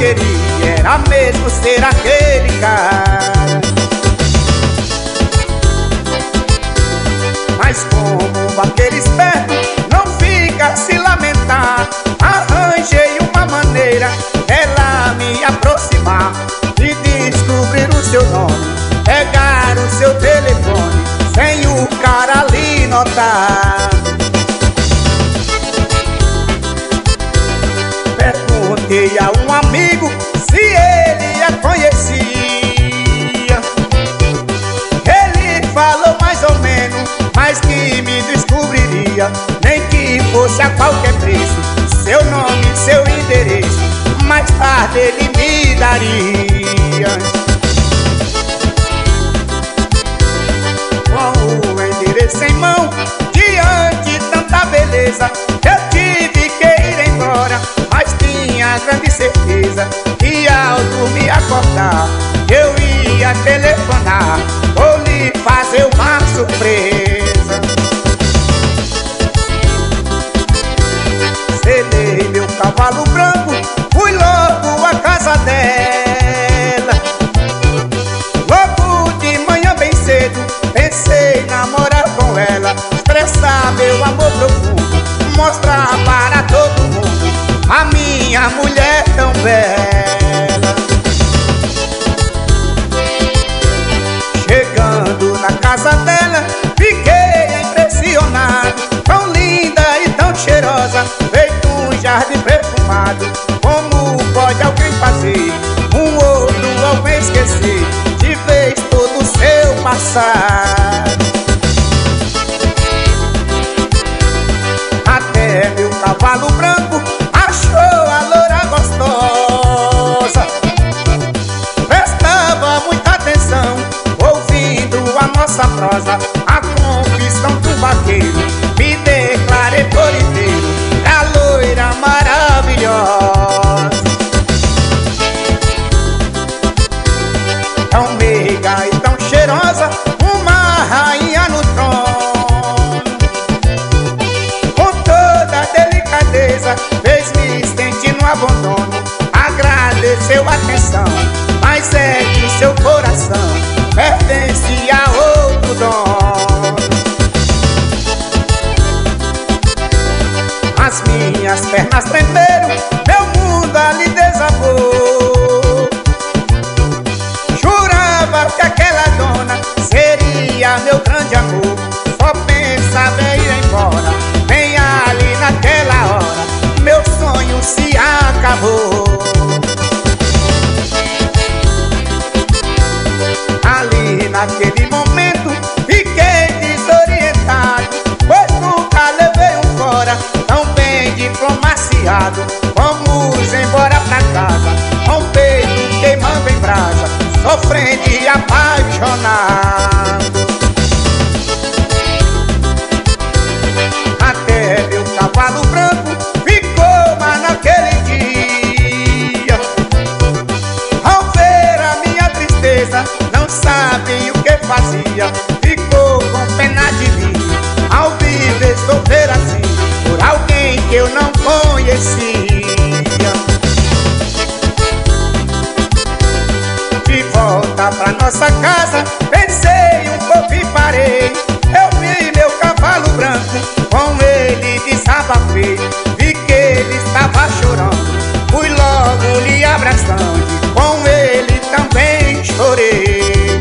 queria era mesmo ser aquele cara. Mas como um vaqueiro esperto não fica a se lamentar, arranjei uma maneira dela me aproximar e descobrir o seu nome, pegar o seu telefone sem o cara ali notar. Perguntei a um amigo se ele a conhecia. Ele falou mais ou menos, mas que me descobriria, nem que fosse a qualquer preço, seu nome, seu endereço, mais tarde ele me daria. Com o endereço em mão, diante de tanta beleza, eu tive que ir embora, mas tinha grande certeza que ao dormir acordar eu ia telefonar ou lhe fazer uma surpresa. Selei meu cavalo branco, fui logo à casa dela. Logo de manhã bem cedo pensei em namorar com ela, expressar meu amor profundo, mostrar para todo mundo a minha mulher tão bela. Chegando na casa dela, fiquei impressionado, tão linda e tão cheirosa, feito um jardim perfumado. Como pode alguém fazer um outro alguém esquecer de vez todo o seu passado? Até meu cavalo branco achou a loura gostosa, prestava muita atenção ouvindo a nossa prosa. A confissão do vaqueiro me declarei por inteiro, a loira maravilhosa, tão meiga e tão cheirosa, uma rainha no trono. Com toda delicadeza fez-me sentir no abandono, agradeceu a atenção, mas é que o seu coração pertence a outro dono. As minhas pernas tremeram, meu mundo ali desabou. Jurava que aquela dona seria meu grande amor, só pensava em ir embora, bem ali naquela hora meu sonho se acabou. Ali naquele momento fiquei desorientado, pois nunca levei um fora tão bem diplomaciado. Vamos embora pra casa, com o peito queimando em brasa, sofrendo e apaixonado. Até meu cavalo branco ficou mas naquele dia, ao ver a minha tristeza não sabe o que fazia, ficou com pena de mim ao viver sofrer assim por alguém que eu não conhecia. De volta pra nossa casa pensei um pouco e parei, eu vi meu cavalo branco, com ele desabafei, vi que ele estava chorando, fui logo lhe abraçando, com ele também chorei.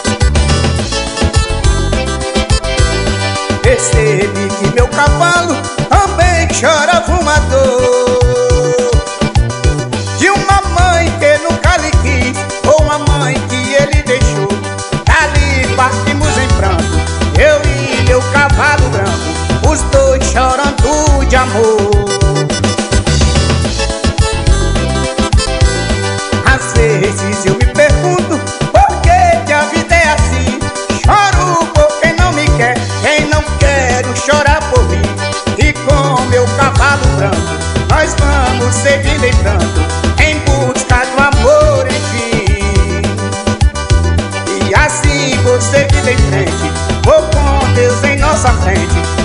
Percebi que meu cavalo também chorava uma dor, de uma mãe que nunca lhe quis, ou uma mãe que ele deixou. Dali partimos em pranto, eu e meu cavalo branco, os dois chorando de amor. Às vezes eu me pergunto por que a vida é assim, choro por quem não me quer, quem não quero chorar por mim. E com meu cavalo branco nós vamos seguindo em pranto, em busca do amor enfim. E assim vou seguindo em frente, vou com Deus em nossa frente,